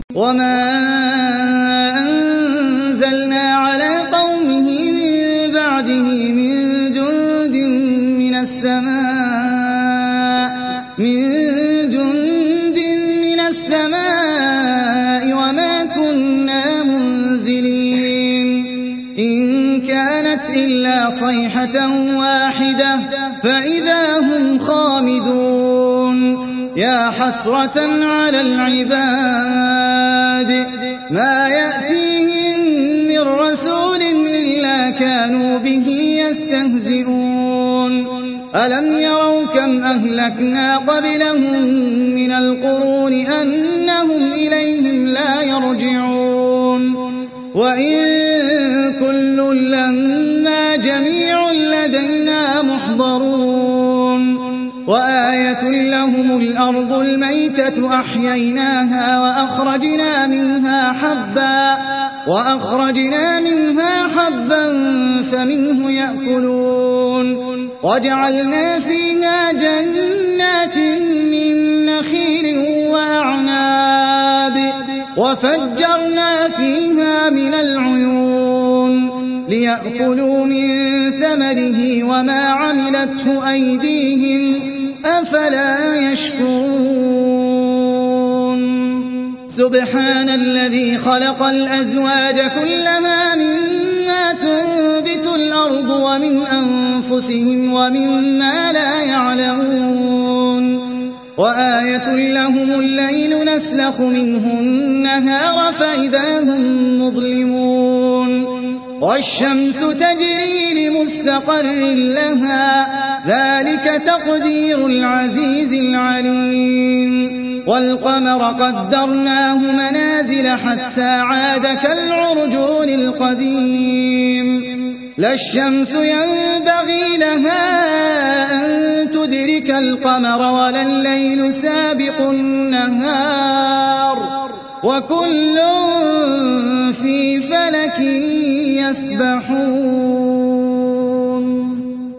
وَمَا أَنزَلْنَا عَلَىٰ قَوْمِهِ مِن بَعْدِهِ مِن جُندٍ مِّنَ السَّمَاءِ وَمَا كُنَّا مُنزِلِينَ إِن كَانَتْ إِلَّا صَيْحَةً وَاحِدَةً فَإِذَا هُمْ خَامِدُونَ يَا حَسْرَةً عَلَى الْعِبَادِ مَا يَأْتِيهِم مِّن رَّسُولٍ إِلَّا كَانُوا بِهِ يَسْتَهْزِئُونَ أَلَمْ يَرَوْا كَمْ أَهْلَكْنَا قَبْلَهُم مِّنَ الْقُرُونِ أَنَّهُمْ إِلَيْهِمْ لَا يَرْجِعُونَ وَإِن كُلٌّ لَّمَّا جَمِيعٌ لَّدَيْنَا مُحْضَرُونَ وَآيَةٌ لَّهُمُ الْأَرْضُ الْمَيْتَةُ أَحْيَيْنَاهَا وَأَخْرَجْنَا مِنْهَا حَبًّا فَمِنْهُ يَأْكُلُونَ وَجَعَلْنَا فِيهَا جَنَّاتٍ مِّن نَّخِيلٍ وَأَعْنَابٍ وَفَجَّرْنَا فِيهَا مِنَ الْعُيُونِ لِيَأْكُلُوا مِن ثَمَرِهِ وَمَا عَمِلَتْهُ أَيْدِيهِمْ أَفَلَا يَشْكُرُونَ سُبْحَانَ الَّذِي خَلَقَ الْأَزْوَاجَ كُلَّهَا مِمَّا تُنبِتُ الْأَرْضُ وَمِنْ أَنفُسِهِمْ وَمِمَّا لَا يَعْلَمُونَ وَآيَةٌ لَّهُمُ اللَّيْلُ نَسْلَخُ مِنْهُ النَّهَارَ فَإِذَا هُم مُّظْلِمُونَ وَالشَّمْسُ تَجْرِي لِمُسْتَقَرٍّ لَّهَا ذَلِكَ تَقْدِيرُ الْعَزِيزِ الْعَلِيمِ وَالْقَمَرَ قَدَّرْنَاهُ مَنَازِلَ حَتَّىٰ عَادَ كَالْعُرْجُونِ الْقَدِيمِ لَا الشَّمْسُ يَنبَغِي لَهَا أَن تُدْرِكَ الْقَمَرَ وَلَا اللَّيْلُ سَابِقُ النَّهَارِ وَكُلٌّ فِي فَلَكٍ يَسْبَحُونَ